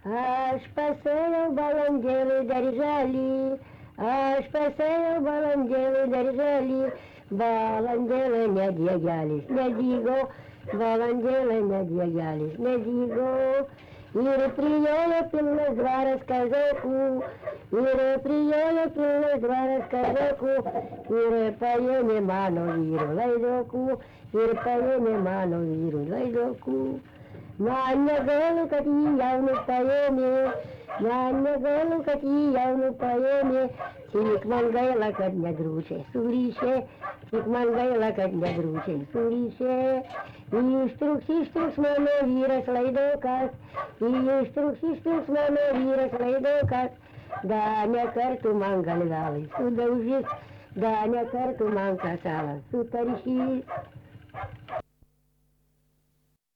Aš pasėjau balandėlį darželį, aš pasėjau balandėlį darželį, balandėlė nediegelis nedygo, balandėlė nediegelis nedygo. Ir priėjo pilnas dvaras kazokų, ir priėjo pilnas dvaras kazokų, ir paėmė mano vyrų laidokų, ir paėmė mano vyrų laidokų. Man negaila, kad jį jaunus paėmė, man negaila, kad jį jaunus paėmė, tik man gaila, kad negrūčiai suryšė, tik man gaila, kad negrūčiai suryšė. Ištrūks mano vyras laidokas, ištrūks mano vyras laidokas, da ne kartu man galvelai sudaužys, da ne kartu man kasalas sutaršys.